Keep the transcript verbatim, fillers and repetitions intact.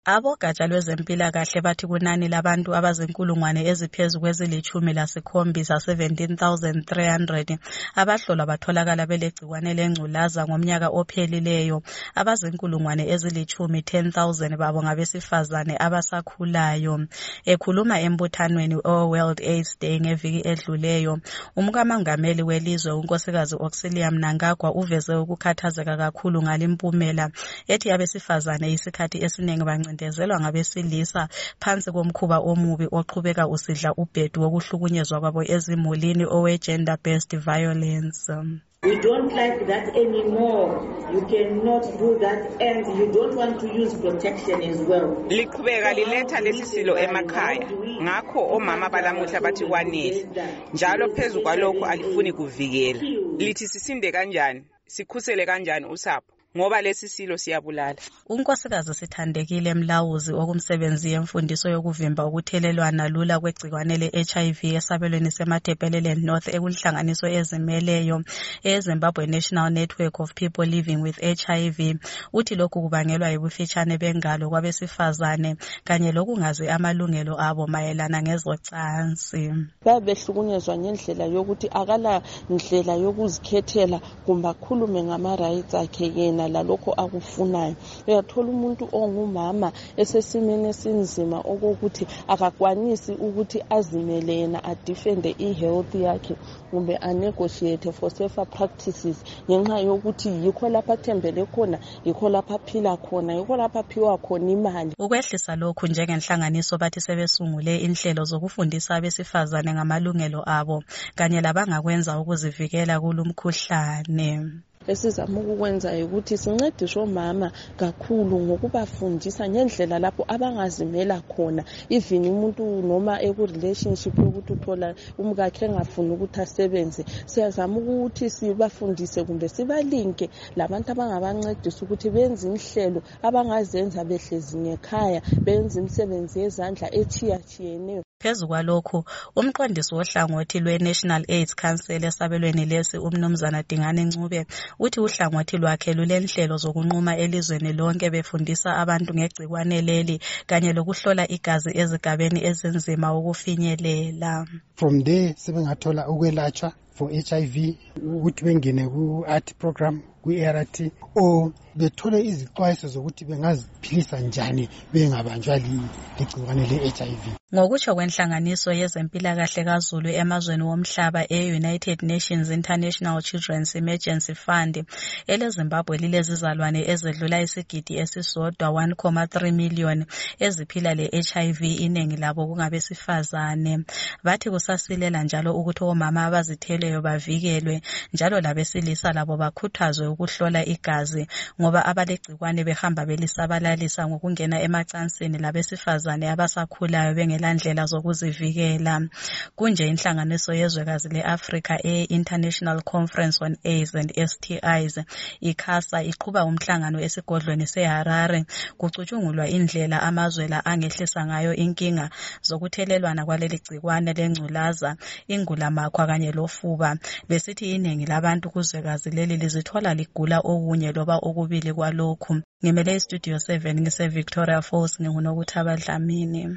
Abogatsha lwezempilakahle bathi kunani labantu abazinkulungwane eziphezu kwezilitshumi lasikhombisa seventeen thousand three hundred abahlolwa batholakala belegcikwane lengculaza ngomnyaka ophelileyo. Abazinkulungwane ezilitshumi ten thousand babo ngabesifazane abasakhulayo. Ekhuluma embuthanweni o-World AIDS Day ngeviki edluleyo, umkamangameli welizwe unkosikazi Auxillia Mnangagwa uveze ukukhathazeka kakhulu ngalimpumela ethi abesifazane isikhathi esiningi bancindezelwa ngabesilisa phansi komkhuba omubi oqhubeka usidla ubhedu wokuhlukunyezwa kwabo ezimulini owe-gender based violence. We don't like that anymore. You cannot do that and you don't want to use protection as well. Liqhubeka liletha lesisilo emakhaya. Ngakho omama balamuhla bathi kwanele. Njalo phezu kwalokho alifuni kuvikela. Lithi sisinde kanjani? Sikhusele kanjani usapho? Ngoba lesisilo siyabulala. Unkosikazi Sithandekile Mlawuzi okumsebenzi yemfundiso yokuvimba ukuthelelwana lula kwegcikwane le-H I V esabelweni seMatabeleland North ekunhlanganiso ezimeleyo eZimbabwe National Network of People Living with H I V uthi lokhu kubangelwa yibufitshane bengalo kwabesifazane kanye lokungazi amalungelo abo mayelana ngezocansi. Babehlukunyezwa ngendlela yokuthi akala ndlela yokuzikhethela kumbe akhulume ngama rights akhe yena lalokho akufunayo. Uyathola umuntu ongumama esesimene esinzima okokuthi akakwanisi ukuthi azimele yena adefende i-health yakhe kumbe anegotiate for safer practices ngenxa yokuthi yikho lapha thembele khona, yikho lapha phila khona, yikho lapha phiwa khona imali. Ukwehlisa lokhu njengenhlanganiso bathi sebesungule inhlelo zokufundisa abesifazane ngamalungelo abo kanye labangakwenza ukuzivikela kulumkhuhlane. Esizama ukukwenza ukuthi sincediswe omama kakhulu ngokubafundisa ngendlela lapho abangazimela khona, even umuntu noma eku relationship yokuthi uthola umkakhe engafuni ukuthi asebenze. Siyazama ukuthi sibafundise kumbe sibalinke labantu abangabancedisa ukuthi benze inhlelo abangazenza behlezi ngekhaya, benze imisebenzi yezandla ethiyatshiyeneyo. Phezu kwalokho, umqondisi wohlangothi lwe-National AIDS Council esabelweni lesi umnumzana Dingane Ncube uthi uhlangothi lwakhe lulenhlelo zokunquma elizweni lonke befundisa abantu ngegcikwane leli kanye lokuhlola igazi ezigabeni ezinzima ukufinyelela. From there sebengathola ukwelatshwa for H I V ukuthi bengene ku-A R T program, ku-A R T o bethole izixwayiso zokuthi bengaziphilisa njani bengabanjwa ligcikwane le-H I V. Ngokutsho kwenhlanganiso yezempilakahle kaZulu emazweni womhlaba e-United Nations International Children's Emergency Fund, eleZimbabwe lilezizalwane ezedlula isigidi esisodwa one point three million eziphila le-H I V, iningi labo kungabesifazane. Bathi kusasilela njalo ukuthi omama abazitheleyo bavikelwe njalo labesilisa labo bakhuthazwe ukuhlola igazi ngoba abalegcikwane behamba belisabalalisa ngokungena emacansini labesifazane abasakhulayo bengelandlela zokuzivikela. Kunje inhlanganiso yezwekazi le-Africa e-International Conference on AIDS and S T Is ikhasa iqhuba umhlangano esigodlweni seHarare kucutshungulwa indlela amazwe la angehlisa ngayo inkinga zokuthelelwana kwaleli gcikwane lengculaza, ingulamakhwa kanye lofuba. Besithi iningi labantu kuzwekazi leli lizithola ligula okunye loba okubili kwalokhu. Ngimele iStudio seven ngise Victoria Falls, nginguNokuthaba Dlamini.